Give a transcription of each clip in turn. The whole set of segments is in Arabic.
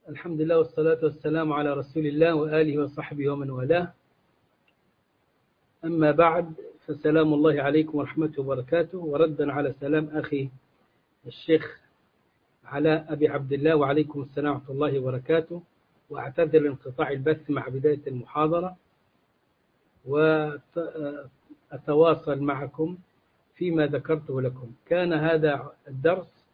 الحمد لله والصلاة والسلام على رسول الله وآله وصحبه ومن والاه. أما بعد، فسلام الله عليكم ورحمته وبركاته، وردا على سلام أخي الشيخ علاء أبي عبد الله، وعليكم السلام ورحمة الله وبركاته. وأعتذر لانقطاع البث مع بداية المحاضرة، وأتواصل معكم فيما ذكرته لكم. كان هذا الدرس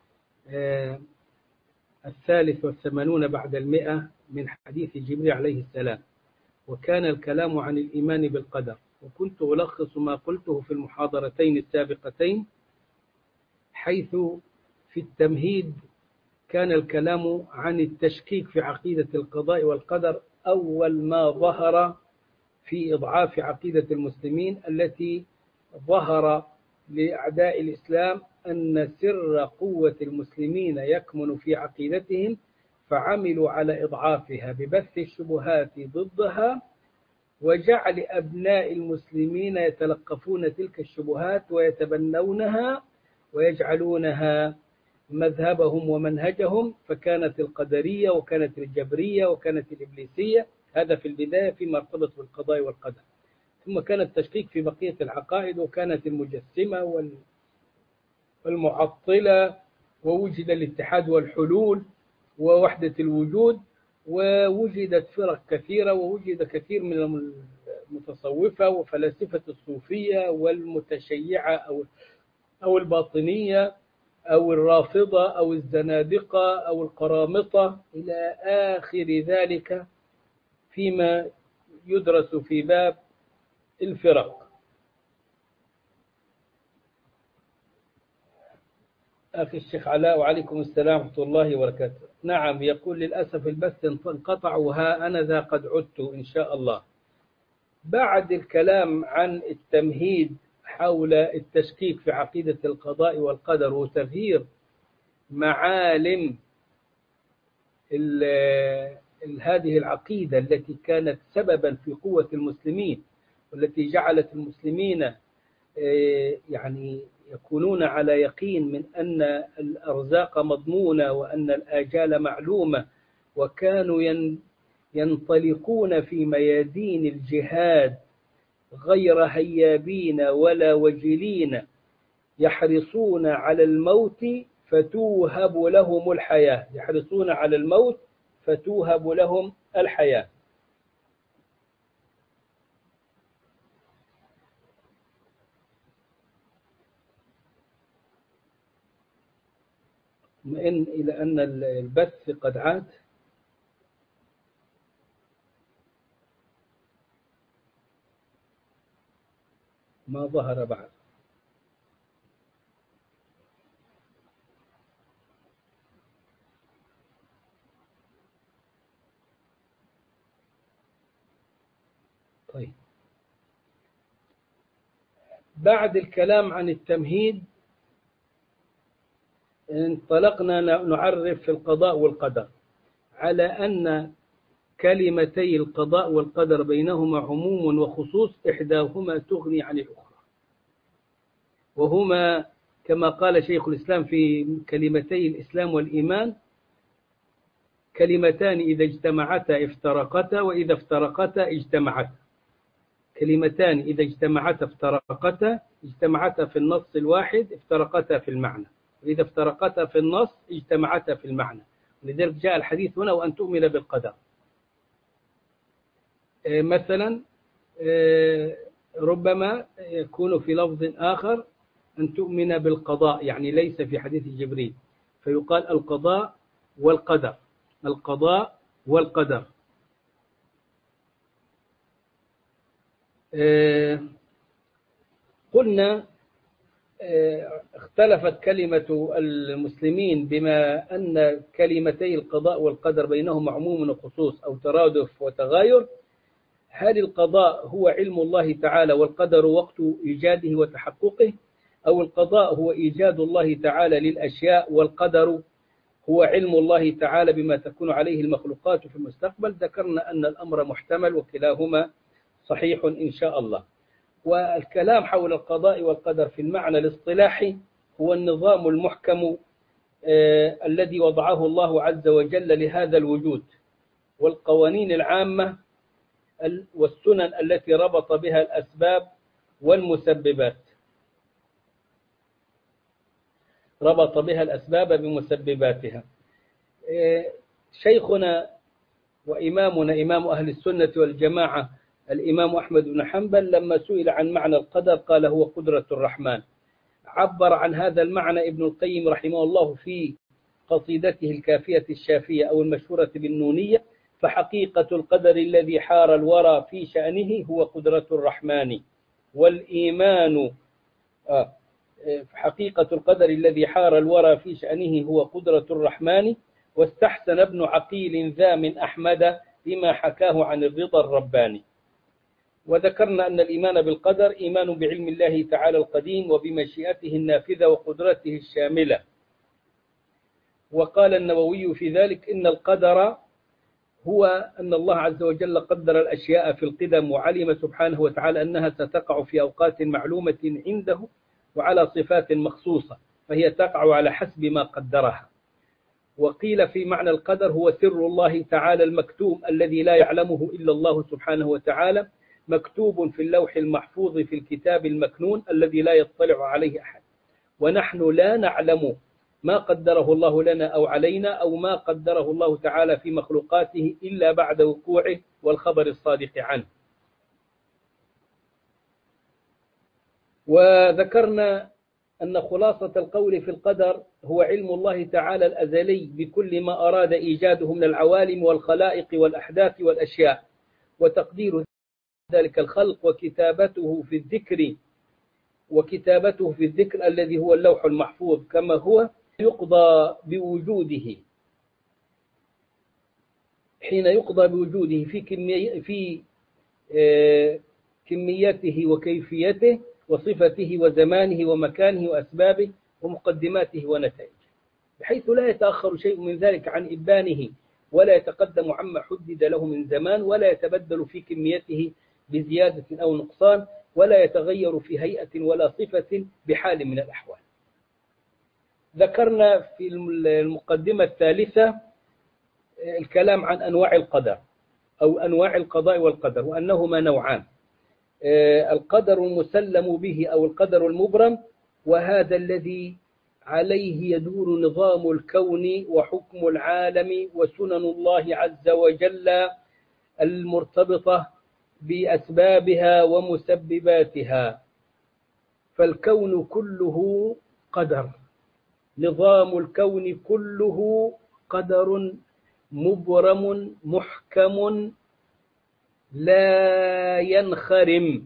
83 بعد 100 من حديث جبريل عليه السلام، وكان الكلام عن الإيمان بالقدر، وكنت ألخص ما قلته في المحاضرتين السابقتين، حيث في التمهيد كان الكلام عن التشكيك في عقيدة القضاء والقدر أول ما ظهر في إضعاف عقيدة المسلمين، التي ظهر لأعداء الإسلام أن سر قوة المسلمين يكمن في عقيدتهم، فعملوا على إضعافها ببث الشبهات ضدها، وجعل أبناء المسلمين يتلقفون تلك الشبهات ويتبنونها ويجعلونها مذهبهم ومنهجهم. فكانت القدرية وكانت الجبرية وكانت الإبليسية، هذا في البداية فيما ارتبط بالقضاء والقدر. ثم كان التشكيك في بقية العقائد، وكانت المجسمة والمعطلة، ووجد الاتحاد والحلول ووحدة الوجود، ووجدت فرق كثيرة، ووجد كثير من المتصوفة وفلاسفة الصوفية والمتشيعة أو الباطنية أو الرافضة أو الزنادقة أو القرامطة إلى آخر ذلك فيما يدرس في باب الفرق. أخي الشيخ علاء، وعليكم السلام ورحمة الله وبركاته. نعم، يقول للأسف البث انقطع، وها أنا ذا قد عدت إن شاء الله. بعد الكلام عن التمهيد حول التشكيك في عقيدة القضاء والقدر وتغيير معالم هذه العقيدة التي كانت سببا في قوة المسلمين، والتي جعلت المسلمين يعني يكونون على يقين من أن الأرزاق مضمونة وأن الآجال معلومة، وكانوا ينطلقون في ميادين الجهاد غير هيابين ولا وجلين، يحرصون على الموت فتوهب لهم الحياة، يحرصون على الموت فتوهب لهم الحياة. إلى أن البث قد عاد. ما ظهر بعد. طيب، بعد الكلام عن التمهيد انطلقنا نعرف في القضاء والقدر على أن كلمتي القضاء والقدر بينهما عموم وخصوص، إحداهما تغني عن الأخرى، وهما كما قال شيخ الإسلام في كلمتي الإسلام والإيمان: كلمتان إذا اجتمعتا افترقتا، وإذا افترقتا اجتمعتا. كلمتان إذا اجتمعتا افترقتا، اجتمعتا في النص الواحد افترقتا في المعنى، وإذا افترقتا في النص اجتمعتا في المعنى. لذلك جاء الحديث هنا وأن تؤمن بالقدر. مثلا ربما يكون في لفظ آخر أن تؤمن بالقضاء، يعني ليس في حديث جبريل، فيقال القضاء والقدر، القضاء والقدر. قلنا اختلفت كلمة المسلمين بما أن كلمتي القضاء والقدر بينهما عموم وخصوص أو ترادف وتغاير. هل القضاء هو علم الله تعالى والقدر وقت إيجاده وتحققه، أو القضاء هو إيجاد الله تعالى للأشياء والقدر هو علم الله تعالى بما تكون عليه المخلوقات في المستقبل؟ ذكرنا أن الأمر محتمل وكلاهما صحيح إن شاء الله. والكلام حول القضاء والقدر في المعنى الاصطلاحي هو النظام المحكم الذي وضعه الله عز وجل لهذا الوجود، والقوانين العامة والسنن التي ربط بها الأسباب والمسببات، ربط بها الأسباب بمسبباتها. شيخنا وإمامنا إمام أهل السنة والجماعة الإمام أحمد بن حنبل لما سئل عن معنى القدر قال هو قدرة الرحمن. عبر عن هذا المعنى ابن القيم رحمه الله في قصيدته الكافية الشافية أو المشهورة بالنونية: فحقيقة القدر الذي حار الورى في شأنه هو قدرة الرحمن والإيمان حقيقة القدر الذي حار الورى في شأنه هو قدرة الرحمن. واستحسن ابن عقيل ذا من أحمد بما حكاه عن الرضا الرباني. وذكرنا أن الإيمان بالقدر إيمان بعلم الله تعالى القديم وبمشيئته النافذة وقدرته الشاملة. وقال النووي في ذلك: إن القدر هو أن الله عز وجل قدر الأشياء في القدم، وعلم سبحانه وتعالى أنها ستقع في أوقات معلومة عنده وعلى صفات مخصوصة، فهي تقع على حسب ما قدرها. وقيل في معنى القدر هو سر الله تعالى المكتوم الذي لا يعلمه إلا الله سبحانه وتعالى، مكتوب في اللوح المحفوظ في الكتاب المكنون الذي لا يطلع عليه أحد، ونحن لا نعلم ما قدره الله لنا أو علينا أو ما قدره الله تعالى في مخلوقاته إلا بعد وقوعه والخبر الصادق عنه. وذكرنا أن خلاصة القول في القدر هو علم الله تعالى الأزلي بكل ما أراد إيجاده من العوالم والخلائق والأحداث والأشياء، وتقدير ذلك الخلق وكتابته في الذكر الذي هو اللوح المحفوظ كما هو يقضى بوجوده، حين يقضى بوجوده في كميته وكيفيته وصفته وزمانه ومكانه وأسبابه ومقدماته ونتائجه، بحيث لا يتأخر شيء من ذلك عن إبانه ولا يتقدم عما حدد له من زمان، ولا يتبدل في كميته بزيادة أو نقصان، ولا يتغير في هيئة ولا صفة بحال من الأحوال. ذكرنا في المقدمة الثالثة الكلام عن أنواع القدر أو أنواع القضاء والقدر، وأنهما نوعان: القدر المسلم به أو القدر المبرم، وهذا الذي عليه يدور نظام الكون وحكم العالم وسنن الله عز وجل المرتبطة بأسبابها ومسبباتها. فالكون كله قدر، نظام الكون كله قدر مبرم محكم لا ينخرم.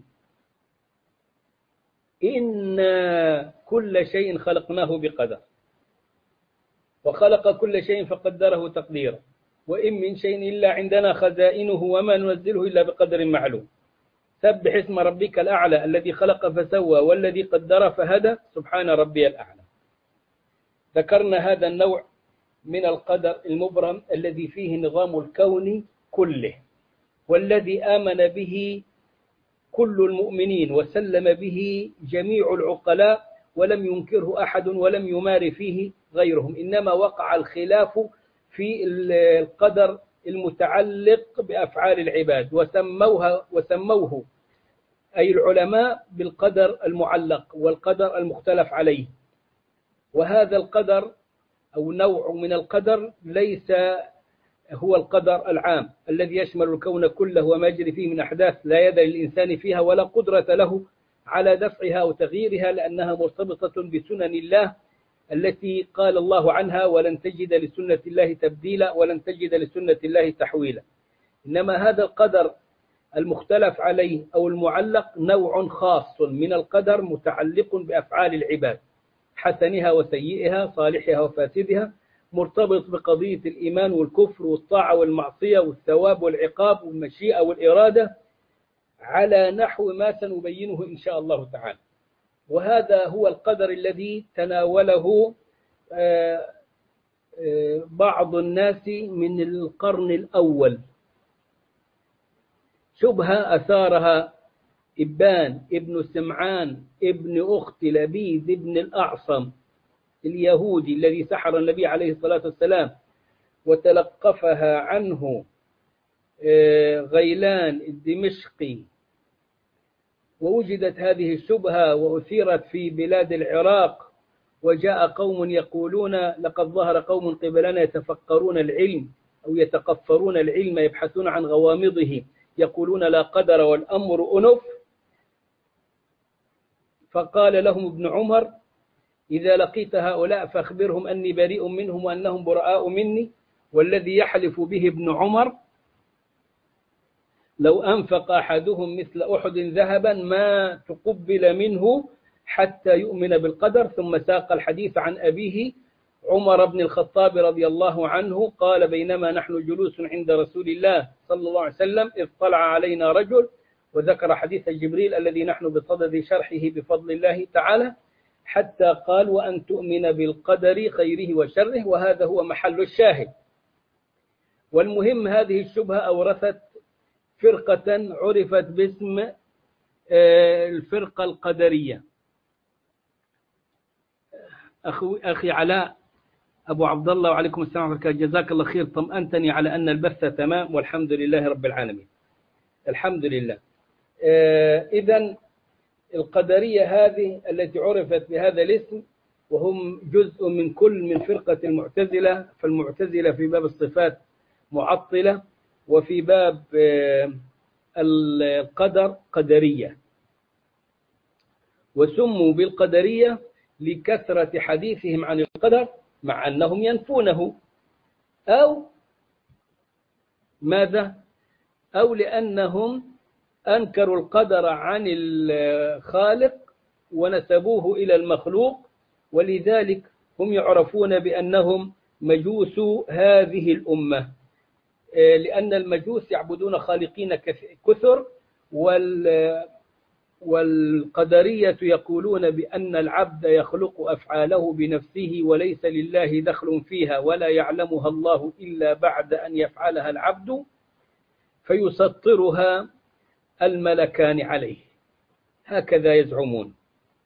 إنا كل شيء خلقناه بقدر، وخلق كل شيء فقدره تقديرا، وإن من شيء إلا عندنا خزائنه وما ننزله إلا بقدر معلوم. سبح اسم ربك الأعلى الذي خلق فسوى والذي قدر فهدى، سبحان ربي الأعلى. ذكرنا هذا النوع من القدر المبرم الذي فيه نظام الكون كله، والذي آمن به كل المؤمنين وسلم به جميع العقلاء، ولم ينكره أحد ولم يمار فيه غيرهم، إنما وقع الخلاف في القدر المتعلق بأفعال العباد، وسموه أي العلماء بالقدر المعلق والقدر المختلف عليه. وهذا القدر أو نوع من القدر ليس هو القدر العام الذي يشمل الكون كله وما يجري فيه من أحداث لا يد للإنسان فيها ولا قدرة له على دفعها أو تغييرها، لأنها مرتبطة بسنن الله التي قال الله عنها: ولن تجد لسنة الله تبديلا ولن تجد لسنة الله تحويلا. إنما هذا القدر المختلف عليه أو المعلق نوع خاص من القدر متعلق بأفعال العباد، حسنها وسيئها، صالحها وفاسدها، مرتبط بقضية الإيمان والكفر والطاعة والمعصية والثواب والعقاب والمشيئة والإرادة، على نحو ما سنبينه إن شاء الله تعالى. وهذا هو القدر الذي تناوله بعض الناس من القرن الأول، شبهة أثارها إبان ابن سمعان ابن أخت لبيد ابن الأعصم اليهودي الذي سحر النبي عليه الصلاة والسلام وتلقفها عنه غيلان الدمشقي، ووجدت هذه الشبهة وأثيرت في بلاد العراق، وجاء قوم يقولون لقد ظهر قوم قبلنا يتفقرون العلم أو يتقفرون العلم يبحثون عن غوامضه يقولون لا قدر والأمر أنف. فقال لهم ابن عمر إذا لقيت هؤلاء فأخبرهم أني بريء منهم وأنهم براء مني، والذي يحلف به ابن عمر لو أنفق أحدهم مثل أحد ذهبا ما تقبل منه حتى يؤمن بالقدر. ثم ساق الحديث عن أبيه عمر بن الخطاب رضي الله عنه قال بينما نحن جلوس عند رسول الله صلى الله عليه وسلم إذ طلع علينا رجل، وذكر حديث جبريل الذي نحن بصدد شرحه بفضل الله تعالى، حتى قال وأن تؤمن بالقدر خيره وشره، وهذا هو محل الشاهد. والمهم هذه الشبهة أورثت فرقة عرفت باسم الفرقة القدرية. أخي علاء أبو عبد الله وعليكم السلام ورحمة الله، جزاك الله خير، طمأنتني على أن البث تمام والحمد لله رب العالمين. الحمد لله. إذن القدرية هذه التي عرفت بهذا الاسم، وهم جزء من فرقة المعتزلة، فالمعتزلة في باب الصفات معطلة، وفي باب القدر قدرية، وسموا بالقدرية لكثرة حديثهم عن القدر مع أنهم ينفونه، أو ماذا؟ أو لأنهم أنكروا القدر عن الخالق ونسبوه إلى المخلوق، ولذلك هم يعرفون بأنهم مجوس هذه الأمة، لأن المجوس يعبدون خالقين كثر، والقدرية يقولون بأن العبد يخلق أفعاله بنفسه وليس لله دخل فيها ولا يعلمها الله إلا بعد أن يفعلها العبد فيسطرها الملكان عليه، هكذا يزعمون.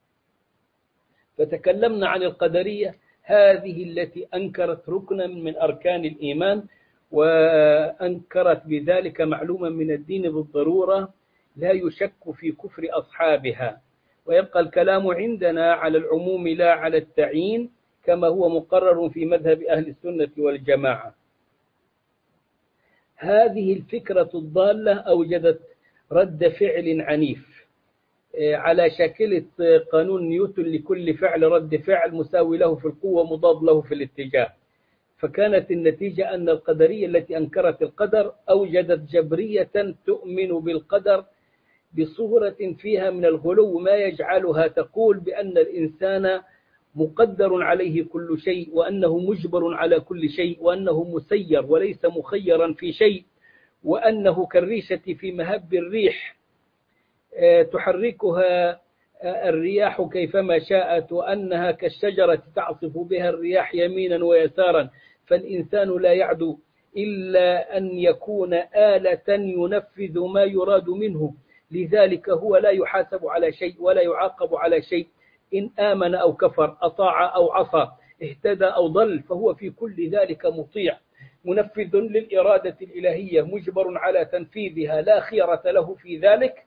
فتكلمنا عن القدرية هذه التي أنكرت ركنا من أركان الإيمان، وأنكرت بذلك معلوما من الدين بالضرورة لا يشك في كفر أصحابها، ويبقى الكلام عندنا على العموم لا على التعيين كما هو مقرر في مذهب أهل السنة والجماعة. هذه الفكرة الضالة أوجدت رد فعل عنيف على شاكلة قانون نيوتن لكل فعل رد فعل مساوي له في القوة مضاد له في الاتجاه. فكانت النتيجة أن القدرية التي أنكرت القدر أوجدت جبرية تؤمن بالقدر بصورة فيها من الغلو ما يجعلها تقول بأن الإنسان مقدر عليه كل شيء، وأنه مجبر على كل شيء، وأنه مسير وليس مخيرا في شيء، وأنه كالريشة في مهب الريح تحركها الرياح كيفما شاءت، وأنها كالشجرة تعصف بها الرياح يمينا ويسارا، فالإنسان لا يعدو إلا أن يكون آلة ينفذ ما يراد منه، لذلك هو لا يحاسب على شيء ولا يعاقب على شيء، إن آمن أو كفر، أطاع أو عصى، اهتدى أو ضل، فهو في كل ذلك مطيع منفذ للإرادة الإلهية مجبر على تنفيذها لا خيرة له في ذلك.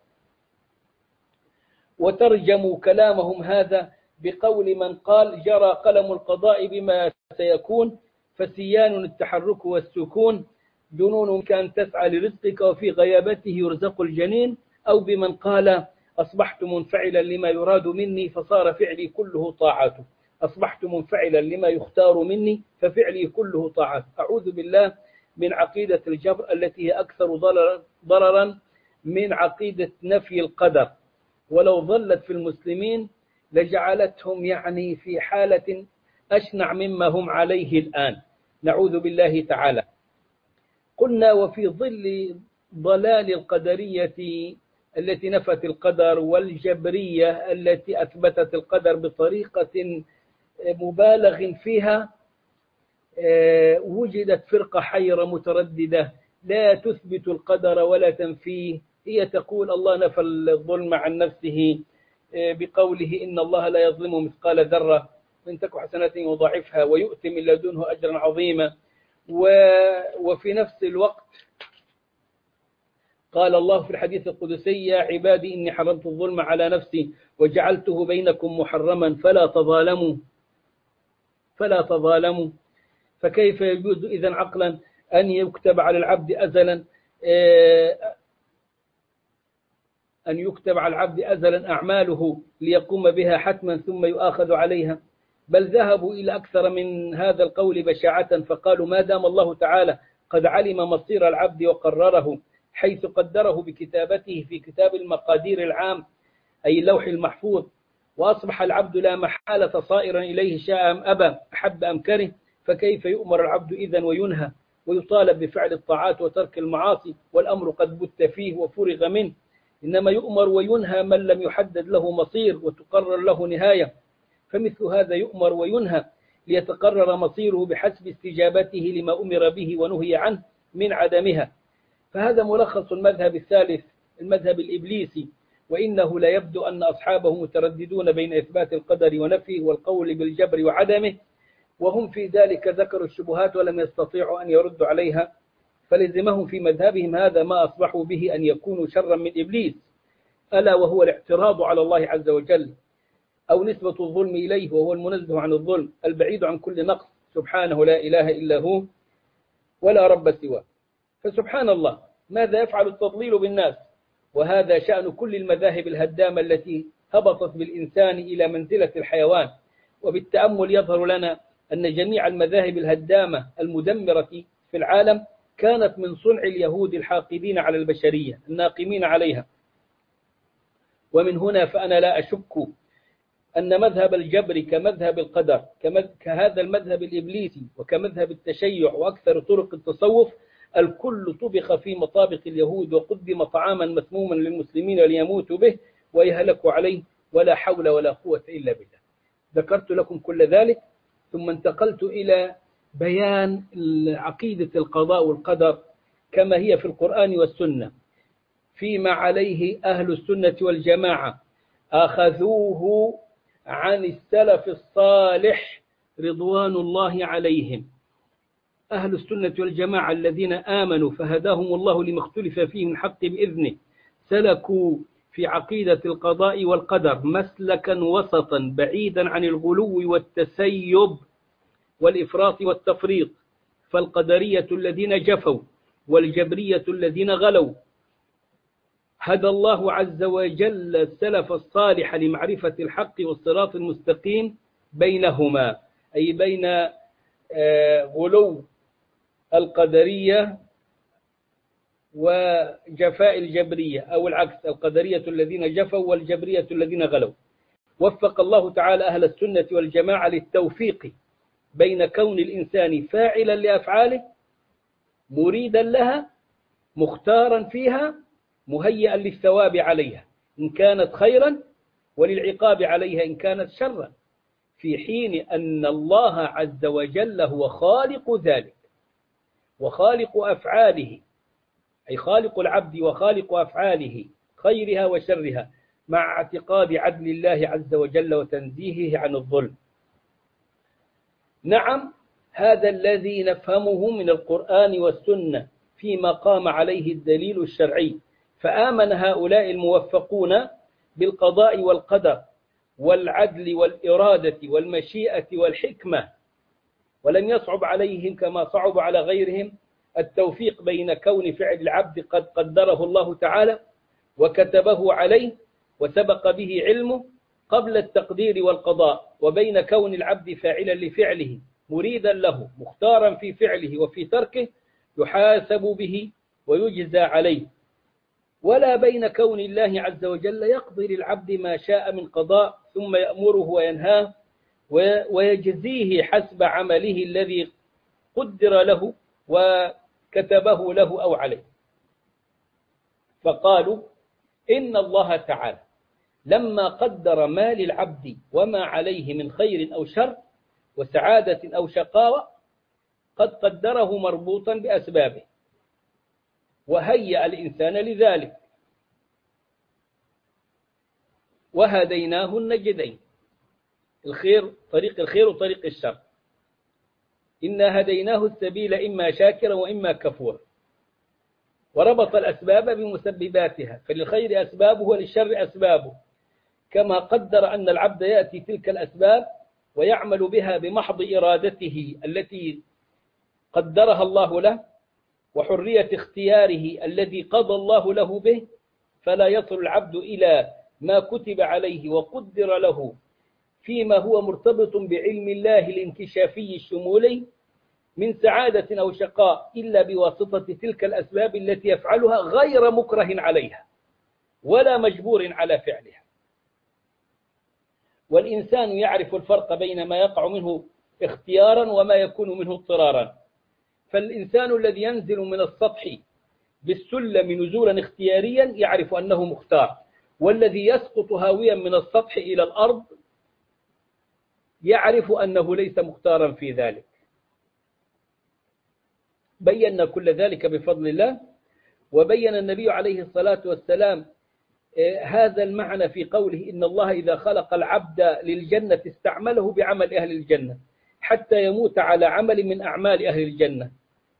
وترجموا كلامهم هذا بقول من قال جرى قلم القضاء بما سيكون فسيان التحرك والسكون، جنون كان تسعى لرزقك وفي غيابته يرزق الجنين، أو بمن قال أصبحت منفعلا لما يراد مني فصار فعلي كله طاعته، أصبحت منفعلا لما يختار مني ففعلي كله طاعته. أعوذ بالله من عقيدة الجبر التي هي أكثر ضررا من عقيدة نفي القدر، ولو ظلت في المسلمين لجعلتهم يعني في حالة أشنع مما هم عليه الآن، نعوذ بالله تعالى. قلنا وفي ظل ضلال القدرية التي نفت القدر والجبرية التي أثبتت القدر بطريقة مبالغ فيها، وجدت فرقة حيرة مترددة لا تثبت القدر ولا تنفيه. هي تقول الله نفى الظلم عن نفسه بقوله إن الله لا يظلم مثقال ذرة، وإن تك حسنة يضاعفها ويؤتي من لدنه أجرا عظيما. وفي نفس الوقت قال الله في الحديث القدسي: يا عبادي إني حرمت الظلم على نفسي وجعلته بينكم محرما فلا تظالموا. فكيف يجوز إذن عقلا أن يكتب على العبد أزلا أعماله ليقوم بها حتما ثم يؤاخذ عليها؟ بل ذهبوا إلى أكثر من هذا القول بشاعة، فقالوا: ما دام الله تعالى قد علم مصير العبد وقرره، حيث قدره بكتابته في كتاب المقادير العام أي اللوح المحفوظ، وأصبح العبد لا محالة صائرا إليه شاء أم أبى، أحب أم كره، فكيف يؤمر العبد إذن وينهى ويطالب بفعل الطاعات وترك المعاصي والأمر قد بت فيه وفرغ منه؟ إنما يؤمر وينهى من لم يحدد له مصير وتقرر له نهاية، فمثل هذا يؤمر وينهى ليتقرر مصيره بحسب استجابته لما أمر به ونهي عنه من عدمها. فهذا ملخص المذهب الثالث، المذهب الإبليسي. وإنه لا يبدو أن أصحابه مترددون بين إثبات القدر ونفيه والقول بالجبر وعدمه، وهم في ذلك ذكروا الشبهات ولم يستطيعوا أن يردوا عليها، فلزمهم في مذهبهم هذا ما أصبحوا به أن يكونوا شرا من إبليس، ألا وهو الاعتراض على الله عز وجل، أو نسبة الظلم إليه، وهو المنزه عن الظلم البعيد عن كل نقص، سبحانه لا إله إلا هو ولا رب سواه. فسبحان الله ماذا يفعل التضليل بالناس؟ وهذا شأن كل المذاهب الهدامة التي هبطت بالإنسان إلى منزلة الحيوان. وبالتأمل يظهر لنا أن جميع المذاهب الهدامة المدمرة في العالم كانت من صنع اليهود الحاقدين على البشرية الناقمين عليها. ومن هنا فأنا لا أشك أن مذهب الجبر كمذهب القدر كهذا المذهب الإبليسي وكمذهب التشيع وأكثر طرق التصوف، الكل طبخ في مطابخ اليهود وقدم طعاما مسموما للمسلمين ليموتوا به ويهلكوا عليه، ولا حول ولا قوة إلا بالله. ذكرت لكم كل ذلك، ثم انتقلت إلى بيان عقيدة القضاء والقدر كما هي في القرآن والسنة، فيما عليه أهل السنة والجماعة أخذوه عن السلف الصالح رضوان الله عليهم. أهل السنة والجماعة الذين آمنوا فهداهم الله لما اختلف فيه من حق بإذنه، سلكوا في عقيدة القضاء والقدر مسلكا وسطا بعيدا عن الغلو والتسيب والإفراط والتفريط. فالقدرية الذين جفوا والجبرية الذين غلوا هدى الله عز وجل السلف الصالح لمعرفة الحق والصراط المستقيم بينهما، أي بين غلو القدرية وجفاء الجبرية، أو العكس، القدرية الذين جفوا والجبرية الذين غلوا. وفق الله تعالى أهل السنة والجماعة للتوفيق بين كون الإنسان فاعلا لأفعاله مريدا لها مختارا فيها مهيئا للثواب عليها إن كانت خيرا وللعقاب عليها إن كانت شرا، في حين أن الله عز وجل هو خالق ذلك وخالق أفعاله، أي خالق العبد وخالق أفعاله خيرها وشرها، مع اعتقاد عدل الله عز وجل وتنزيهه عن الظلم. نعم، هذا الذي نفهمه من القرآن والسنة فيما قام عليه الدليل الشرعي. فآمن هؤلاء الموفقون بالقضاء والقدر والعدل والإرادة والمشيئة والحكمة، ولم يصعب عليهم كما صعب على غيرهم التوفيق بين كون فعل العبد قد قدره الله تعالى وكتبه عليه وسبق به علمه قبل التقدير والقضاء، وبين كون العبد فاعلا لفعله مريدا له مختارا في فعله وفي تركه يحاسب به ويجزى عليه، ولا بين كون الله عز وجل يقضي للعبد ما شاء من قضاء ثم يأمره وينهاه ويجزيه حسب عمله الذي قدر له وكتبه له أو عليه. فقالوا إن الله تعالى لما قدر ما للعبد وما عليه من خير أو شر وسعادة أو شقاوة قد قدره مربوطا بأسبابه وهيأ الإنسان لذلك، وهديناه النجدين. الخير، طريق الخير وطريق الشر. إنا هديناه السبيل إما شاكرا وإما كفورا. وربط الأسباب بمسبباتها، فللخير أسبابه وللشر أسبابه، كما قدر أن العبد يأتي تلك الأسباب ويعمل بها بمحض إرادته التي قدرها الله له وحرية اختياره الذي قضى الله له به، فلا يصل العبد إلى ما كتب عليه وقدر له فيما هو مرتبط بعلم الله الانكشافي الشمولي من سعادة أو شقاء إلا بواسطة تلك الأسباب التي يفعلها غير مكره عليها ولا مجبور على فعلها. والإنسان يعرف الفرق بين ما يقع منه اختيارا وما يكون منه اضطرارا. فالإنسان الذي ينزل من السطح بالسلم نزولا اختياريا يعرف أنه مختار، والذي يسقط هاويا من السطح إلى الأرض يعرف أنه ليس مختارا في ذلك. بينا كل ذلك بفضل الله. وبين النبي عليه الصلاة والسلام هذا المعنى في قوله إن الله إذا خلق العبد للجنة استعمله بعمل أهل الجنة حتى يموت على عمل من أعمال أهل الجنة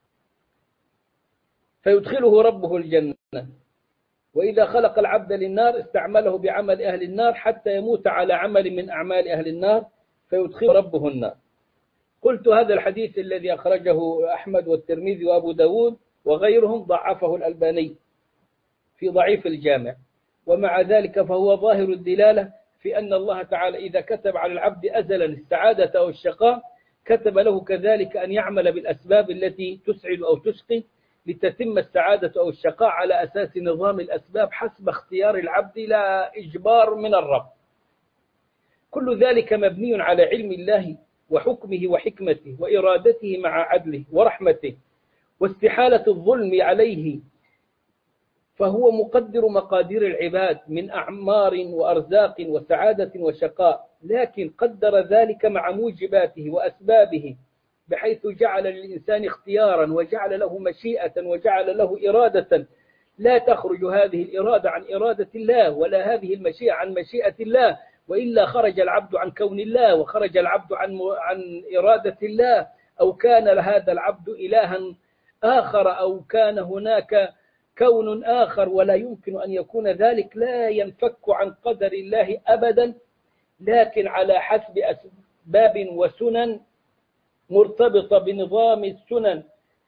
فيدخله ربه الجنة، وإذا خلق العبد للنار استعمله بعمل أهل النار حتى يموت على عمل من أعمال أهل النار فيدخله ربه النار. قلت هذا الحديث الذي أخرجه أحمد والترمذي وأبو داود وغيرهم ضعفه الألباني في ضعيف الجامع، ومع ذلك فهو ظاهر الدلالة في أن الله تعالى إذا كتب على العبد أزلا السعادة أو الشقاء كتب له كذلك أن يعمل بالأسباب التي تسعد أو تشقي لتتم السعادة أو الشقاء على أساس نظام الأسباب حسب اختيار العبد لا إجبار من الرب. كل ذلك مبني على علم الله وحكمه وحكمته وإرادته مع عدله ورحمته واستحالة الظلم عليه، فهو مقدر مقادير العباد من أعمار وأرزاق وسعادة وشقاء، لكن قدر ذلك مع موجباته وأسبابه بحيث جعل للإنسان اختيارا وجعل له مشيئة وجعل له إرادة لا تخرج هذه الإرادة عن إرادة الله ولا هذه المشيئة عن مشيئة الله، وإلا خرج العبد عن كون الله وخرج العبد عن إرادة الله، أو كان هذا العبد إلها آخر أو كان هناك كون آخر، ولا يمكن أن يكون ذلك، لا ينفك عن قدر الله أبدا، لكن على حسب أسباب وسنن مرتبطة بنظام السنن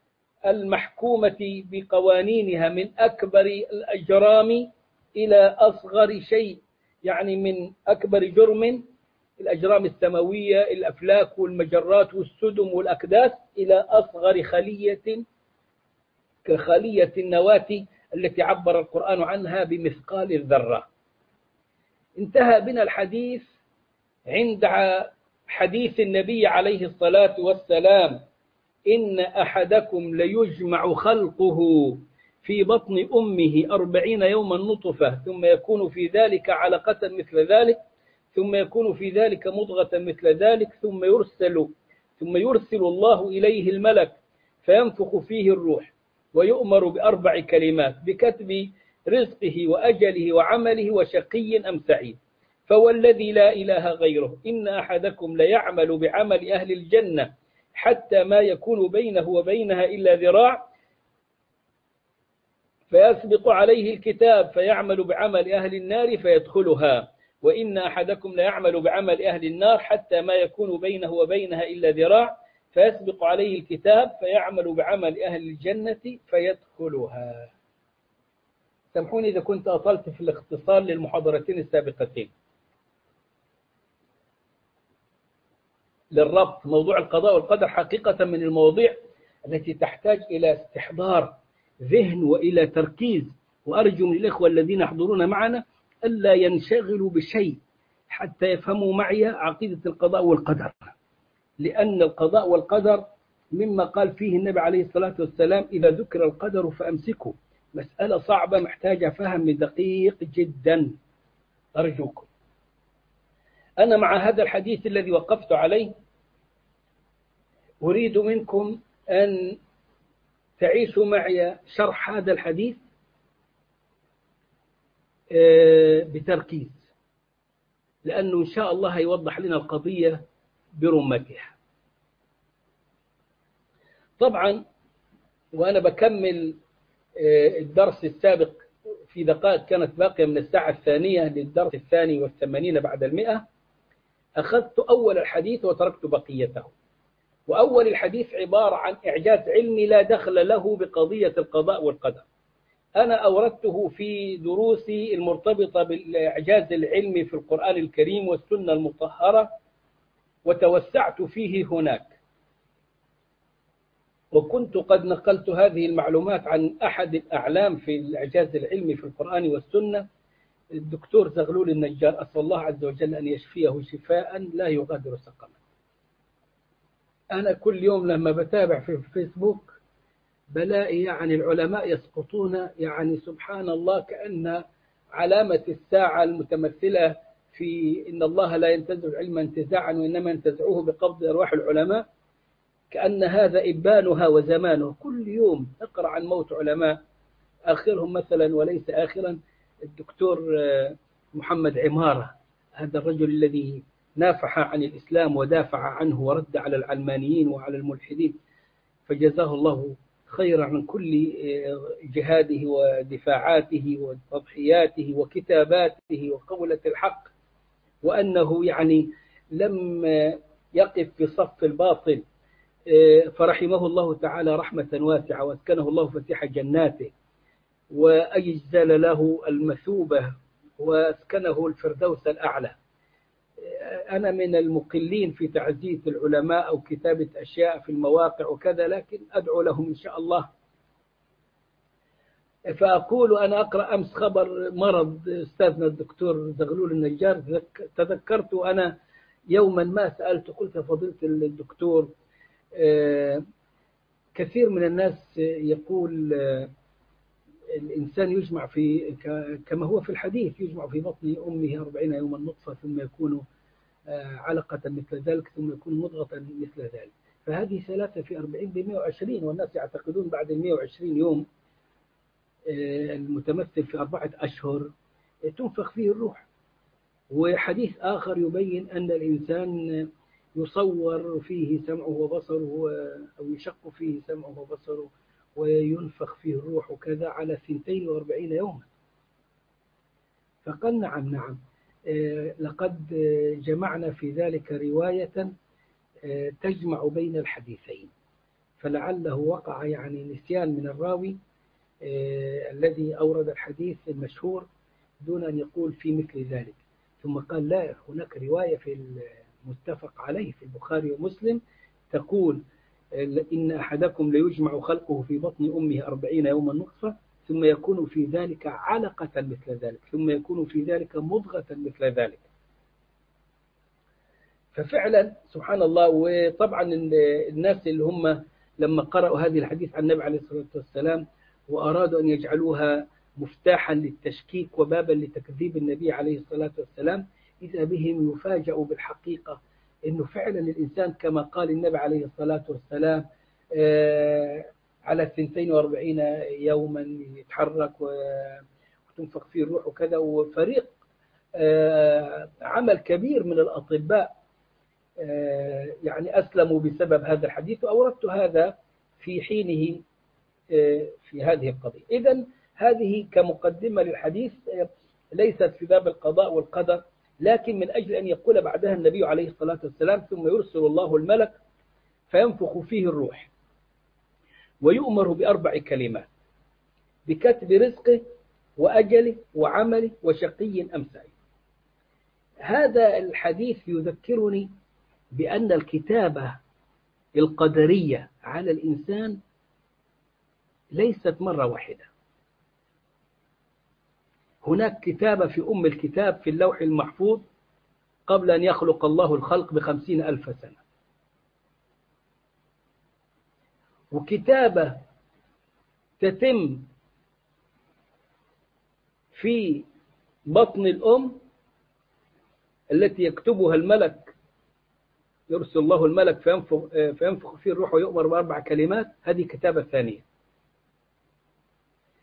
المحكومة بقوانينها من أكبر الأجرام إلى أصغر شيء، يعني من أكبر جرم الأجرام السماوية الأفلاك والمجرات والسدم والأكداس إلى أصغر خلية كخلية النواة التي عبر القرآن عنها بمثقال الذرة. انتهى بنا الحديث عند حديث النبي عليه الصلاة والسلام إن أحدكم ليجمع خلقه في بطن أمه 40 يوما نطفة ثم يكون في ذلك علقة مثل ذلك ثم يكون في ذلك مضغة مثل ذلك ثم يرسل الله إليه الملك فينفخ فيه الروح ويؤمر ب4 كلمات بكتب رزقه وأجله وعمله وشقي أم سعيد. فوالذي لا إله غيره إن أحدكم ليعمل بعمل أهل الجنة حتى ما يكون بينه وبينها إلا ذراع فيسبق عليه الكتاب فيعمل بعمل أهل النار فيدخلها، وإن أحدكم ليعمل بعمل أهل النار حتى ما يكون بينه وبينها إلا ذراع فيسبق عليه الكتاب فيعمل بعمل أهل الجنة فيدخلها. سامحوني إذا كنت أطلت في الاختصار للمحاضرتين السابقتين. للربط موضوع القضاء والقدر حقيقة من المواضيع التي تحتاج إلى استحضار ذهن وإلى تركيز، وأرجو من الإخوة الذين يحضرون معنا ألا ينشغلوا بشيء حتى يفهموا معي عقيدة القضاء والقدر، لأن القضاء والقدر مما قال فيه النبي عليه الصلاة والسلام إذا ذكر القدر فأمسكوا، مسألة صعبة محتاجة فهم دقيق جدا. أرجوكم. أنا مع هذا الحديث الذي وقفت عليه أريد منكم أن تعيشوا معي شرح هذا الحديث بتركيز. لأنه إن شاء الله هيوضح لنا القضية برمتها. طبعا وأنا بكمل الدرس السابق في دقائق كانت باقية من الساعة الثانية للدرس 82 بعد 100، أخذت أول الحديث وتركت بقيته. وأول الحديث عبارة عن إعجاز علمي لا دخل له بقضية القضاء والقدر. أنا أوردته في دروسي المرتبطة بالإعجاز العلمي في القرآن الكريم والسنة المطهرة، وتوسعت فيه هناك، وكنت قد نقلت هذه المعلومات عن أحد الأعلام في الإعجاز العلمي في القرآن والسنة، الدكتور زغلول النجار، أسأل الله عز وجل أن يشفيه شفاء لا يغادر سقما. أنا كل يوم لما بتابع في الفيسبوك بلاقي يعني العلماء يسقطون، يعني سبحان الله، كأن علامة الساعة المتمثلة في إن الله لا ينتزع العلم انتزاعا وإنما ينتزعه بقبض أرواح العلماء، كأن هذا إبانها وزمانه. كل يوم نقرأ عن موت علماء، آخرهم مثلا وليس آخرا الدكتور محمد عمارة، هذا الرجل الذي نافح عن الإسلام ودافع عنه ورد على العلمانيين وعلى الملحدين، فجزاه الله خيرا عن كل جهاده ودفاعاته وتضحياته وكتاباته وقولة الحق، وأنه يعني لم يقف في صف الباطل، فرحمه الله تعالى رحمة واسعة واسكنه الله فسيح جناته وأجزل له المثوبة واسكنه الفردوس الأعلى. أنا من المقلين في تعزية العلماء أو كتابة أشياء في المواقع وكذا، لكن أدعو لهم إن شاء الله. فأقول أنا أقرأ أمس خبر مرض أستاذنا الدكتور زغلول النجار، تذكرت أنا يوما ما سألت قلت فضيلة الدكتور، كثير من الناس يقول الإنسان يجمع في كما هو في الحديث يجمع في بطن أمه 40 يوما نطفة ثم يكون علقة مثل ذلك ثم يكون مضغة مثل ذلك، فهذه 3 في 40 ب120، والناس يعتقدون بعد 120 يوم المتمثل في 4 أشهر تنفخ فيه الروح. وحديث آخر يبين أن الإنسان يصور فيه سمعه وبصره أو يشق فيه سمعه وبصره وينفخ فيه الروح وكذا على 42 يوما. فقال نعم لقد جمعنا في ذلك رواية تجمع بين الحديثين، فلعله وقع يعني نسيان من الراوي الذي أورد الحديث المشهور دون أن يقول في مثل ذلك. ثم قال لا، هناك رواية في المتفق عليه في البخاري ومسلم تقول إن أحدكم ليجمع خلقه في بطن أمه 40 يوما نطفة ثم يكون في ذلك علقة مثل ذلك ثم يكون في ذلك مضغة مثل ذلك. ففعلا سبحان الله. وطبعا الناس اللي هم لما قرأوا هذه الحديث عن النبي عليه الصلاة والسلام وأرادوا أن يجعلوها مفتاحا للتشكيك وبابا لتكذيب النبي عليه الصلاة والسلام، إذا بهم يفاجأوا بالحقيقة إنه فعلا الإنسان كما قال النبي عليه الصلاة والسلام على 42 يوما يتحرك وتنفخ فيه الروح وكذا. وفريق عمل كبير من الأطباء يعني أسلموا بسبب هذا الحديث، وأوردت هذا في حينه في هذه القضية. إذن هذه كمقدمة للحديث ليست في باب القضاء والقدر، لكن من أجل أن يقول بعدها النبي عليه الصلاة والسلام ثم يرسل الله الملك فينفخ فيه الروح ويؤمر ب4 كلمات: بكتب رزقه وأجله وعمله وشقي أم سعيد. هذا الحديث يذكرني بأن الكتابة القدرية على الإنسان ليست مرة واحدة. هناك كتابة في أم الكتاب في اللوح المحفوظ قبل أن يخلق الله الخلق ب50,000 سنة، وكتابة تتم في بطن الأم التي يكتبها الملك، يرسل الله الملك فينفخ فيه الروح ويؤمر ب4 كلمات. هذه كتابة ثانية.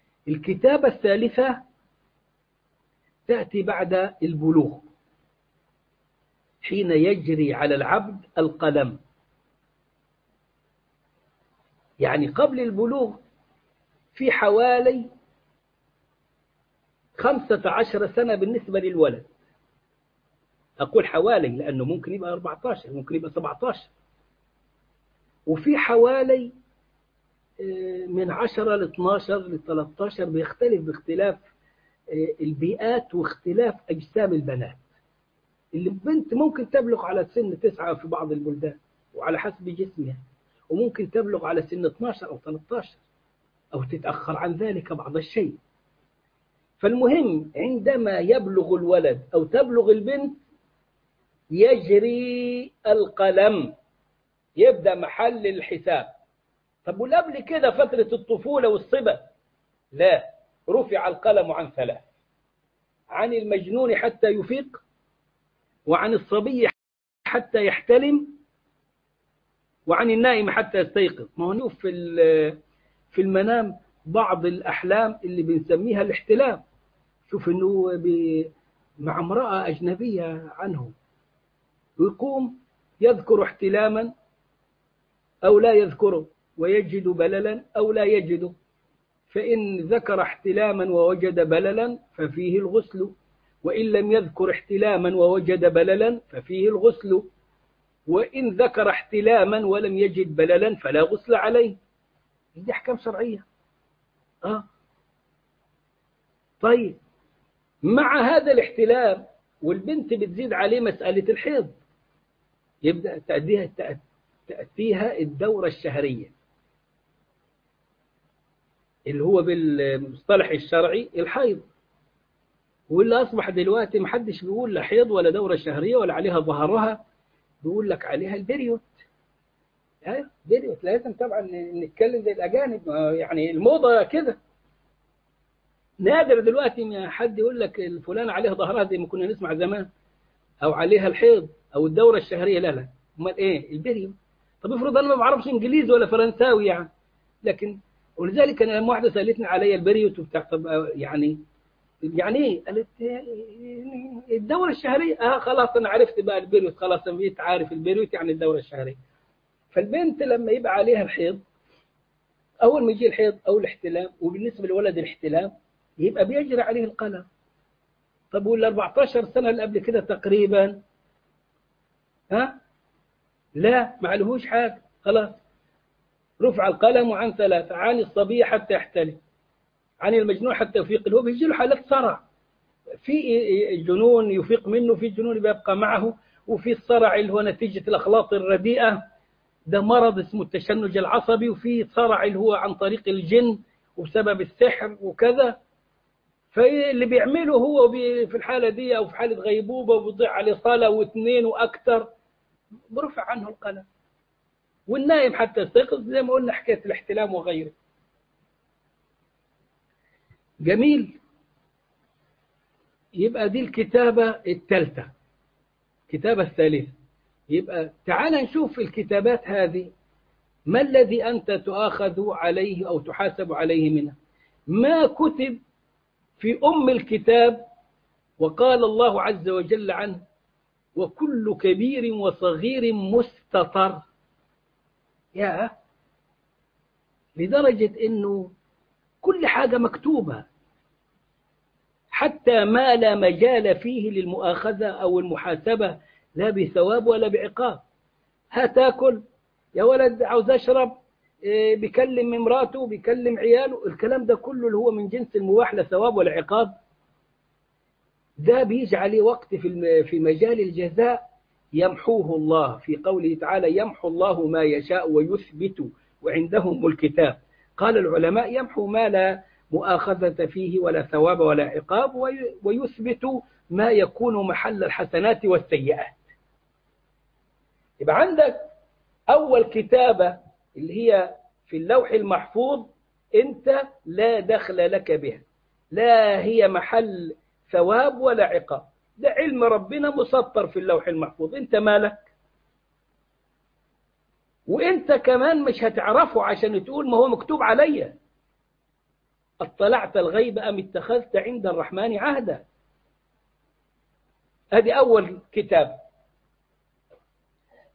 الكتابة الثالثة تأتي بعد البلوغ، حين يجري على العبد القلم، يعني قبل البلوغ في حوالي 15 سنة بالنسبة للولد. أقول حوالي لأنه ممكن يبقى 14 ممكن يبقى 17، وفي حوالي من 10 ل 12 ل 13 بيختلف باختلاف البيئات واختلاف أجسام البنات. البنت ممكن تبلغ على سن 9 في بعض البلدان وعلى حسب جسمها، وممكن تبلغ على سن 12 أو 13 أو تتأخر عن ذلك بعض الشيء. فالمهم عندما يبلغ الولد أو تبلغ البنت يجري القلم، يبدأ محل الحساب. طب والقبل كده فترة الطفولة والصبا لا، رفع القلم عن 3: عن المجنون حتى يفيق، وعن الصبي حتى يحتلم، وعن النائم حتى يستيقظ. ما هو نشوف في المنام بعض الأحلام اللي بنسميها الاحتلام. شوف إنه مع امرأة أجنبية عنه، ويقوم يذكر احتلاما أو لا يذكره، ويجد بللا أو لا يجده. فإن ذكر احتلاما ووجد بللا ففيه الغسل، وإن لم يذكر احتلاما ووجد بللا ففيه الغسل، وإن ذكر احتلاما ولم يجد بللا فلا غسل عليه. دي أحكام شرعية. طيب، مع هذا الاحتلام والبنت بتزيد عليه مسألة الحيض، يبدأ تأتيها الدورة الشهرية اللي هو بالمصطلح الشرعي الحيض. واللي أصبح دلوقتي محدش بيقول لا حيض ولا دورة شهرية ولا عليها ظهرها، بيقول لك عليها البريوت. بريوت لازم طبعا نتكلم زي الأجانب، يعني الموضة كده. نادر دلوقتي ما حد يقول لك الفلان عليها ظهرها زي ما كنا نسمع زمان، أو عليها الحيض أو الدورة الشهرية. لا، امال إيه البريوت؟ طب افرض أنا ما بعرفش إنجليزي ولا فرنساوي يعني، لكن ولذلك أنا لما واحدة سألتني عليا البريوت وبتاع، طب يعني ايه؟ قالت الدورة الشهرية. خلاص أنا عرفت بقى البريوت، خلاص أنا بقيت عارف البريوت يعني الدورة الشهرية. فالبنت لما يبقى عليها الحيض، أول ما يجي الحيض أو الاحتلام، وبالنسبة للولد الاحتلام، يبقى بيجري عليه القلم. طب وال 14 سنة اللي قبل كده تقريبا لا، ما عليهوش حاجة، خلاص رفع القلم عن 3: عن الصبي حتى يحتلم، عن المجنون حتى يفيق. اللي هو بيجي له حالات صرع، في الجنون يفيق منه، في الجنون بيبقى معه، وفي الصرع اللي هو نتيجة الأخلاط الرديئة، ده مرض اسمه التشنج العصبي، وفي صرع اللي هو عن طريق الجن وبسبب السحر وكذا. فاللي بيعمله هو في الحالة دي أو في حالة غيبوبة وبيضيع عليه صلاة واثنين وأكثر، برفع عنه القلم. والنائم حتى يستيقظ زي ما قلنا حكاية الاحتلام وغيره. جميل. يبقى دي الكتابة الثالثة. الكتابة الثالثة، يبقى تعال نشوف الكتابات هذه ما الذي أنت تؤاخذ عليه أو تحاسب عليه منها. ما كتب في أم الكتاب، وقال الله عز وجل عنه: وكل كبير وصغير مستطر. لدرجة أنه كل حاجة مكتوبة، حتى ما لا مجال فيه للمؤاخذة أو المحاسبة، لا بثواب ولا بعقاب. هتاكل يا ولد، عاوز أشرب، بيكلم امراته، بيكلم عياله، الكلام ده كله اللي هو من جنس المباح، لا ثواب ولا عقاب. ده بيجي عليه وقت في مجال الجزاء يمحوه الله، في قوله تعالى: يمحو الله ما يشاء ويثبت وعندهم الكتاب. قال العلماء: يمحو ما لا مؤاخذة فيه ولا ثواب ولا عقاب، ويثبت ما يكون محل الحسنات والسيئات. يبقى عندك أول كتابة اللي هي في اللوح المحفوظ، أنت لا دخل لك بها، لا هي محل ثواب ولا عقاب، ده علم ربنا مسطر في اللوح المحفوظ، أنت مالك. وأنت كمان مش هتعرفه عشان تقول ما هو مكتوب عليا. اطلعت الغيب أم اتخذت عند الرحمن عهدا. هذه أول كتاب.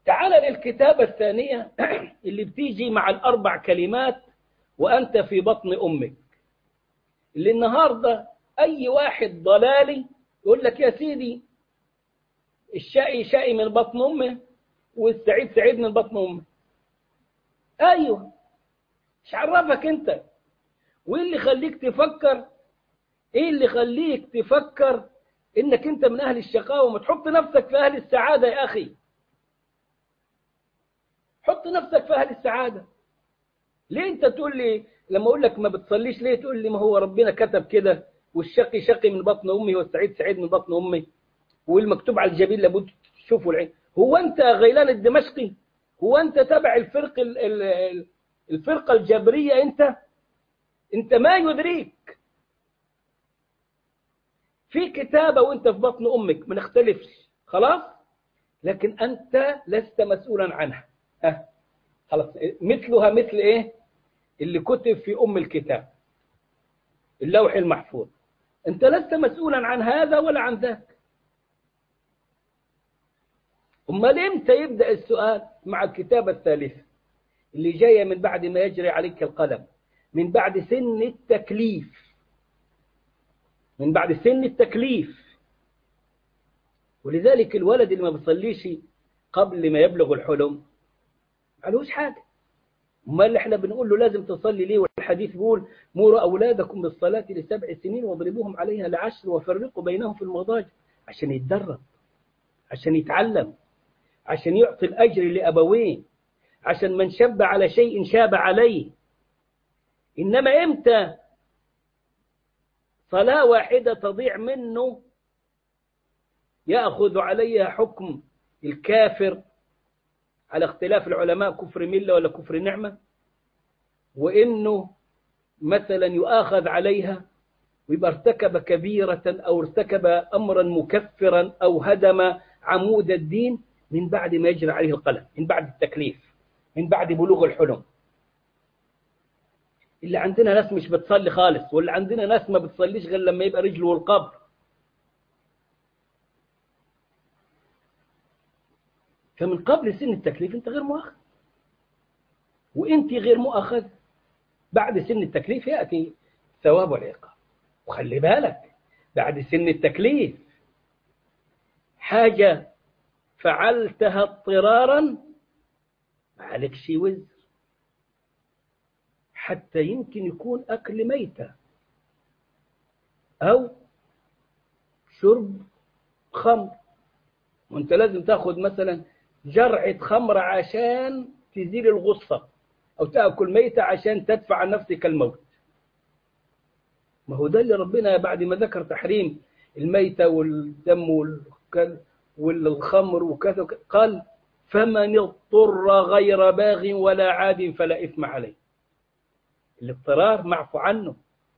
تعال للكتابة الثانية اللي بتيجي مع الأربع كلمات وأنت في بطن أمك، اللي النهاردة أي واحد ضلالي يقول لك يا سيدي الشقي شقي من بطن أمه والسعيد سعيد من بطن أمه. أيوه، مش عرفك أنت؟ وإيه اللي يخليك تفكر؟ إيه اللي يخليك تفكر إنك أنت من أهل الشقاوة؟ وما تحط نفسك في أهل السعادة يا أخي. حط نفسك في أهل السعادة. ليه أنت تقول لي لما أقول لك ما بتصليش ليه تقول لي ما هو ربنا كتب كده، والشقي شقي من بطن أمي والسعيد سعيد من بطن أمي، والمكتوب على الجبين لابد تشوفه العين. هو أنت غيلان الدمشقي؟ هو أنت تبع الفرقة الجبرية؟ أنت ما يدريك في كتابة وأنت في بطن أمك، ما نختلفش خلاص، لكن أنت لست مسؤولا عنها. خلاص، مثلها مثل إيه اللي كتب في أم الكتاب اللوح المحفوظ. أنت لست مسؤولا عن هذا ولا عن ذاك. أمال إمتى يبدأ السؤال؟ مع الكتابة الثالثة اللي جاية من بعد ما يجري عليك القلم، من بعد سن التكليف، من بعد سن التكليف. ولذلك الولد اللي ما بيصليش قبل ما يبلغ الحلم معلوش حاجة. أمال اللي احنا بنقول له لازم تصلي ليه؟ والحديث بيقول مروا أولادكم بالصلاة ل7 سنين واضربوهم عليها ل10 وفرقوا بينهم في المضاجع، عشان يتدرب، عشان يتعلم، عشان يعطي الأجر لأبويه، عشان من شب على شيء شاب عليه. إنما إمتى صلاة واحدة تضيع منه يأخذ عليها حكم الكافر على اختلاف العلماء، كفر ملة ولا كفر نعمة، وإنه مثلا يؤاخذ عليها ويبقى ارتكب كبيرة أو ارتكب أمرا مكفرا أو هدم عمود الدين من بعد ما يجري عليه القلم، من بعد التكليف، من بعد بلوغ الحلم. اللي عندنا ناس مش بتصلي خالص، واللي عندنا ناس ما بتصليش غير لما يبقى رجله والقبر. فمن قبل سن التكليف انت غير مؤاخذ، وانت غير مؤاخذ. بعد سن التكليف يأتي الثواب والعقاب. وخلي بالك بعد سن التكليف حاجة فعلتها اضطرارا ما عليكش وزر، حتى يمكن يكون أكل ميتة أو شرب خمر، وانت لازم تاخد مثلا جرعة خمر عشان تزيل الغصة، أو تأكل ميتة عشان تدفع عن نفسك الموت. ما هو ده اللي ربنا بعد ما ذكر تحريم الميتة والدم والخمر وكذا قال فمن اضطر غير باغ ولا عاد فلا إثم عليه. الاضطرار معفو عنه،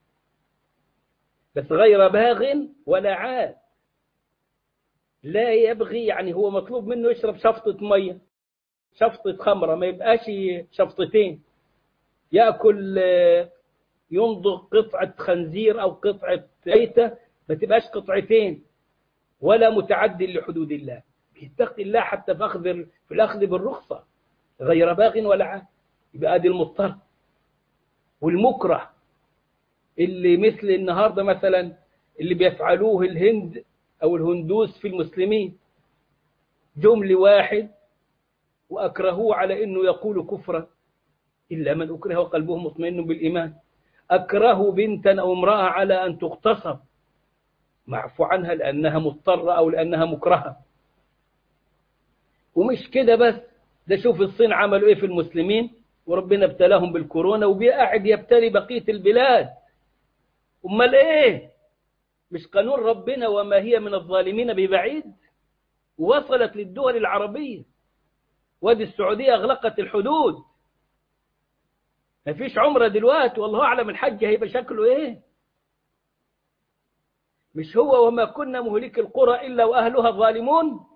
بس غير باغ ولا عاد. لا يبغي يعني هو مطلوب منه يشرب شفطة مية، شفطة خمرة، ما يبقاش شفطتين. يأكل يمضغ قطعة خنزير أو قطعة ميتة، ما تبقاش قطعتين. ولا متعد لحدود الله، يتقي الله حتى في الأخذ بالرخصة. غير باغ ولا عاد، يبقى ادي المضطر. والمكره اللي مثل النهارده مثلا اللي بيفعلوه الهند أو الهندوس في المسلمين، جمل واحد وأكرهوه على أنه يقول كفرا إلا من أكره وقلبه مطمئن بالإيمان. أكرهوا بنتا أو امرأة على أن تغتصب، معفو عنها لأنها مضطرة أو لأنها مكرهة. ومش كده بس، ده شوف الصين عملوا إيه في المسلمين، وربنا ابتلاهم بالكورونا وبيقعد يبتلي بقية البلاد. أمال إيه؟ مش قانون ربنا وما هي من الظالمين ببعيد؟ وصلت للدول العربية، وادي السعودية أغلقت الحدود، ما فيش عمرة دلوقتي، والله أعلم الحج هيبقى شكله إيه. مش هو وما كنا مهلك القرى إلا وأهلها ظالمون؟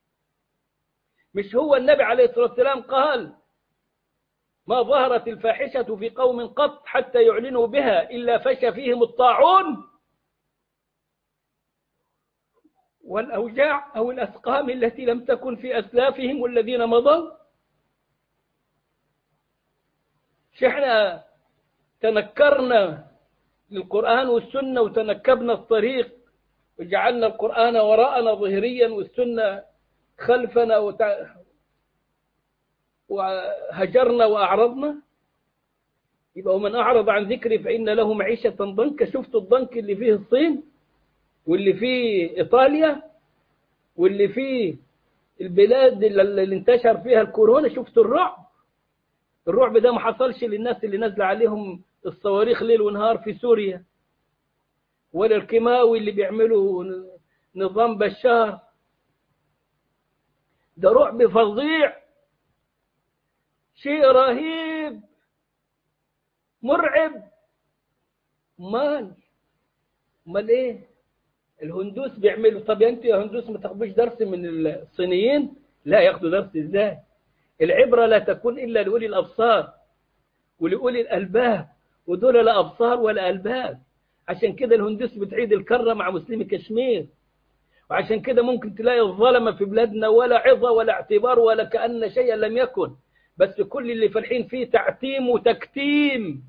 مش هو النبي عليه الصلاة والسلام قال ما ظهرت الفاحشة في قوم قط حتى يعلنوا بها إلا فشى فيهم الطاعون؟ والأوجاع أو الأسقام التي لم تكن في أسلافهم والذين مضوا. مش احنا تنكرنا للقرآن والسنة وتنكبنا الطريق وجعلنا القرآن وراءنا ظهريا والسنة خلفنا وهجرنا وأعرضنا؟ يبقى ومن أعرض عن ذكري فإن له معيشة ضنكا. شفتوا الضنك اللي فيه الصين واللي فيه إيطاليا واللي فيه البلاد اللي انتشر فيها الكورونا؟ شفتوا الرعب؟ الرعب ده ما حصلش للناس اللي نزل عليهم الصواريخ ليل ونهار في سوريا، ولا الكيماوي اللي بيعملوا نظام بشار. ده رعب فظيع، شيء رهيب مرعب. امال ايه الهندوس بيعملوا؟ طب انتوا يا هندوس ما تاخدوش درس من الصينيين؟ لا، ياخدوا درس ازاي؟ العبرة لا تكون إلا لأولي الأبصار ولأولي الألباب، ودول لا أبصار ولا ألباب. عشان كده الهندوس بتعيد الكرة مع مسلمي كشمير، وعشان كده ممكن تلاقي الظلمة في بلادنا ولا عظة ولا اعتبار ولا كأن شيئا لم يكن، بس كل اللي فرحين فيه تعتيم وتكتيم.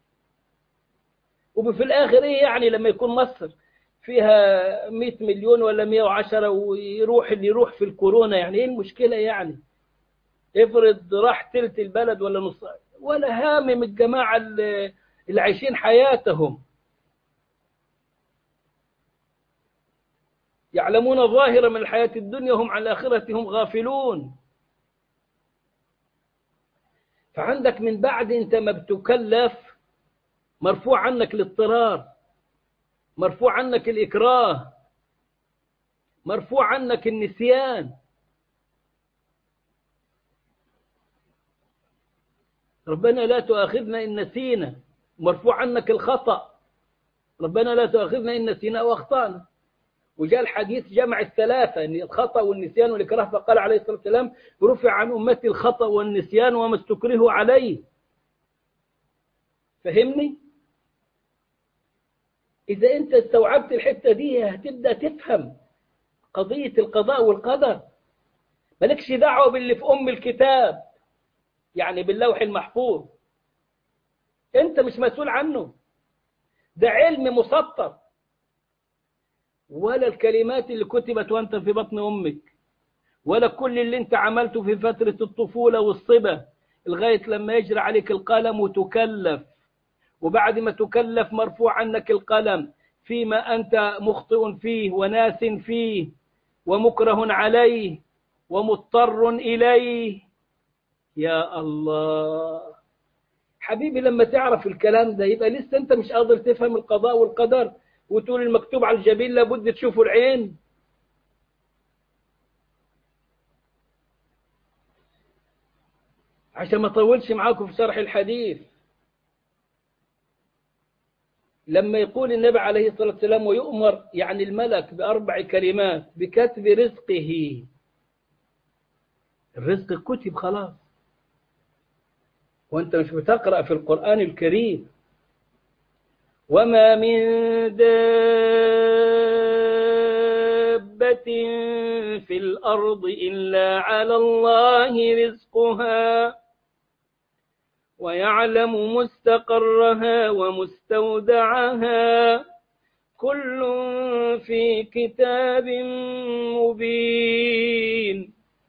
وفي الآخر إيه يعني لما يكون مصر فيها 100 مليون ولا 110 ويروح اللي يروح في الكورونا؟ يعني إيه المشكلة يعني؟ افرض راح تلت البلد ولا نص، ولا هامم الجماعة اللي عايشين حياتهم، يعلمون ظاهرا من الحياة الدنيا هم عن الآخرة هم غافلون. فعندك من بعد انت ما بتكلف مرفوع عنك الاضطرار، مرفوع عنك الإكراه، مرفوع عنك النسيان. ربنا لا تؤاخذنا إن نسينا، مرفوع عنك الخطأ، ربنا لا تؤاخذنا إن نسينا وأخطأنا. وجاء الحديث جمع الثلاثة، إن الخطأ والنسيان والإكراه، فقال عليه الصلاة والسلام: رفع عن أمتي الخطأ والنسيان وما استكرهوا عليه. فهمني؟ إذا أنت استوعبت الحتة دي هتبدأ تفهم قضية القضاء والقدر. مالكش دعوة باللي في أم الكتاب، يعني باللوح المحفوظ، أنت مش مسؤول عنه، ده علم مسطر. ولا الكلمات اللي كتبت وأنت في بطن أمك، ولا كل اللي أنت عملته في فترة الطفولة والصبا لغاية لما يجري عليك القلم وتكلف، وبعد ما تكلف مرفوع عنك القلم فيما أنت مخطئ فيه وناس فيه ومكره عليه ومضطر إليه. يا الله حبيبي، لما تعرف الكلام ده يبقى لسه أنت مش قادر تفهم القضاء والقدر وتقول المكتوب على الجبين لابد تشوفه العين. عشان ما اطولش معاكم في شرح الحديث، لما يقول النبي عليه الصلاة والسلام ويؤمر يعني الملك بأربع كلمات بكتب رزقه، الرزق كتب خلاص، وانت مش بتقرأ في القرآن الكريم: وما من دابة في الأرض إلا على الله رزقها ويعلم مستقرها ومستودعها كل في كتاب مبين.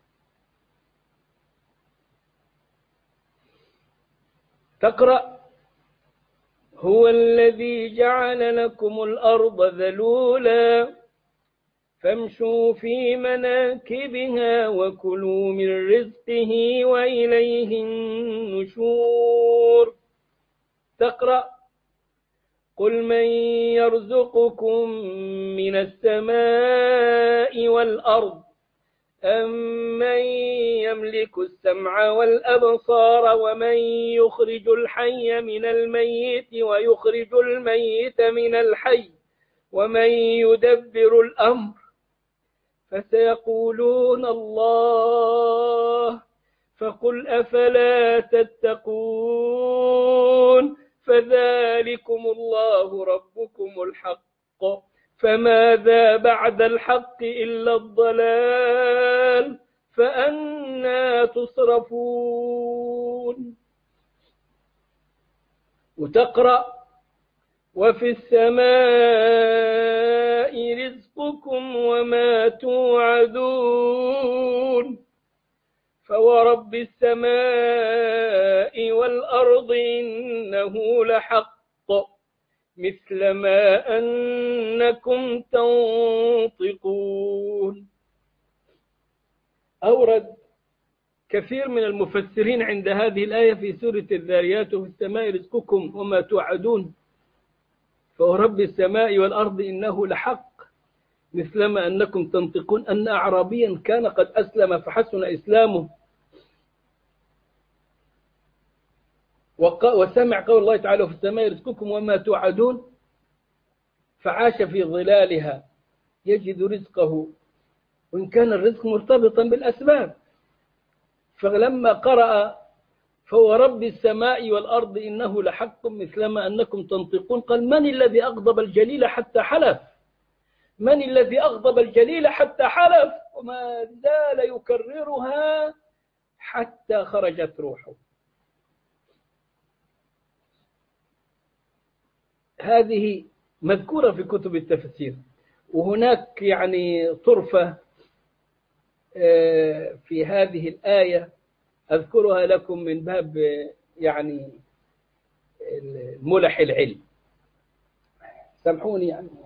تقرأ: هو الذي جعل لكم الأرض ذلولا فامشوا في مناكبها وكلوا من رزقه وإليه النشور. تقرأ: قل من يرزقكم من السماء والأرض أمن يملك السمع والأبصار ومن يخرج الحي من الميت ويخرج الميت من الحي ومن يدبر الأمر فسيقولون الله فقل أفلا تتقون فذلكم الله ربكم الحق فماذا بعد الحق إلا الضلال فأنى تصرفون. وتقرأ وفي السماء رزقكم وما توعدون فورب السماء والأرض إنه لحق مثل ما أنكم تنطقون. أورد كثير من المفسرين عند هذه الآية في سورة الذاريات وفي السماء رزقكم وما توعدون فورب السماء والأرض إنه لحق مثلما أنكم تنطقون أن أعرابيا كان قد أسلم فحسن إسلامه وسمع قول الله تعالى في السماء رزقكم وما توعدون فعاش في ظلالها يجد رزقه وإن كان الرزق مرتبطا بالأسباب. فلما قرأ فورب السماء والأرض إنه لحق مثلما أنكم تنطقون قال من الذي أغضب الجليل حتى حلف، من الذي أغضب الجليل حتى حلف، وما زال يكررها حتى خرجت روحه. هذه مذكورة في كتب التفسير. وهناك يعني طرفة في هذه الآية أذكرها لكم من باب يعني ملح العلم، سامحوني يعني.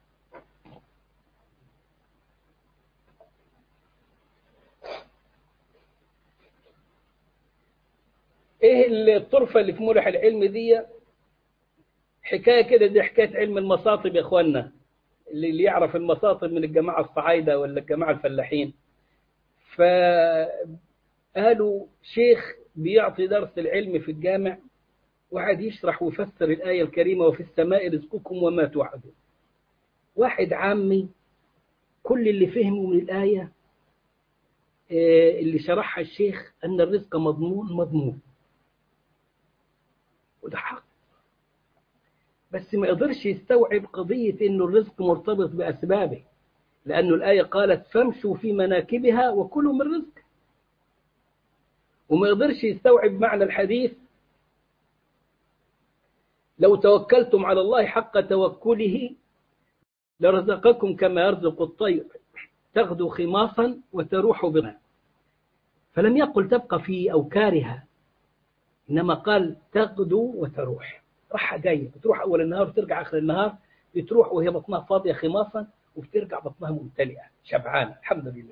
ايه الطرفة اللي في ملح العلم دي؟ حكاية كده، دي حكاية علم المصاطب يا اخوانا، اللي يعرف المصاطب من الجماعة الصعايدة ولا الجماعة الفلاحين. فقالوا شيخ بيعطي درس العلم في الجامع وقعد يشرح ويفسر الآية الكريمة وفي السماء رزقكم وما توعدون. واحد عامي كل اللي فهمه من الآية اللي شرحها الشيخ أن الرزق مضمون وده حق، بس ما يقدرش يستوعب قضية إنه الرزق مرتبط بأسبابه، لأنه الآية قالت فامشوا في مناكبها وكلوا من رزق. وما يقدرش يستوعب معنى الحديث لو توكلتم على الله حق توكله لرزقكم كما يرزق الطير تغدو خماصا وتروح بنا. فلم يقل تبقى فيه أو كارها، إنما قال تغدو وتروح، راحة جاية، بتروح أول النهار وترجع آخر النهار، بتروح وهي بطنها فاضية خماصا وبترجع بطنها ممتلئة شبعانة الحمد لله.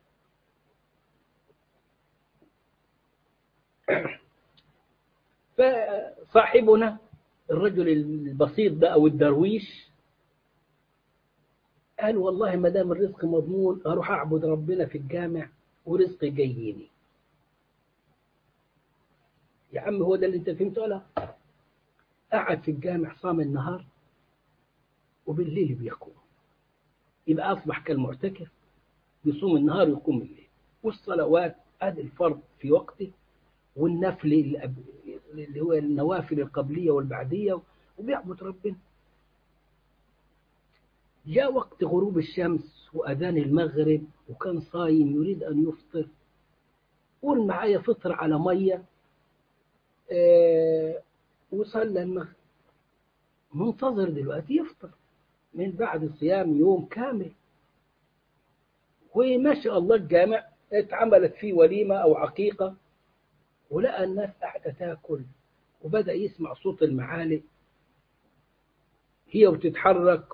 فصاحبنا الرجل البسيط ده أو الدرويش قال والله ما دام الرزق مضمون أروح أعبد ربنا في الجامع ورزقي جاييني. يا عم هو ده اللي انت فهمته؟ لا، قعد في الجامع صام النهار وبالليل بيقوم، يبقى أصبح كالمعتكف، بيصوم النهار ويقوم الليل. والصلوات ادي الفرض في وقته والنفل اللي هو النوافل القبلية والبعدية وبيعبد ربنا. جاء وقت غروب الشمس وأذان المغرب وكان صايم يريد أن يفطر. قول معايا فطر على مية وصلى المغرب، منتظر دلوقتي يفطر من بعد صيام يوم كامل. وما شاء الله الجامع اتعملت فيه وليمة أو عقيقة ولقى الناس قاعدة تاكل وبدأ يسمع صوت المعالق هي وتتحرك.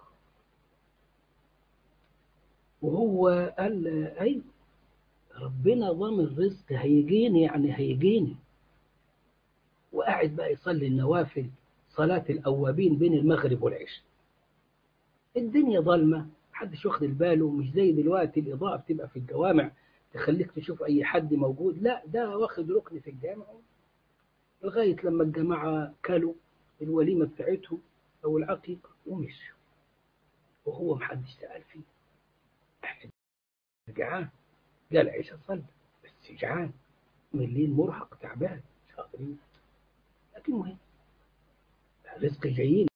وهو قال أي ربنا ضامن رزق هيجيني، يعني هيجيني. وقاعد بقى يصلي النوافل صلاة الأوابين بين المغرب والعشاء. الدنيا ظلمة محدش واخد الباله، مش زي دلوقتي الإضاءة بتبقى في الجوامع تخليك تشوف أي حد موجود، لا ده واخد ركن في الجامع لغاية لما الجماعة كلوا الوليمة بتاعتهم أو العقيقة ومشوا وهو محدش سأل فيه. جعان قال عيش صلى بس جعان من الليل مرهق تعبان مش قادرين، لكن مهم رزق جايين.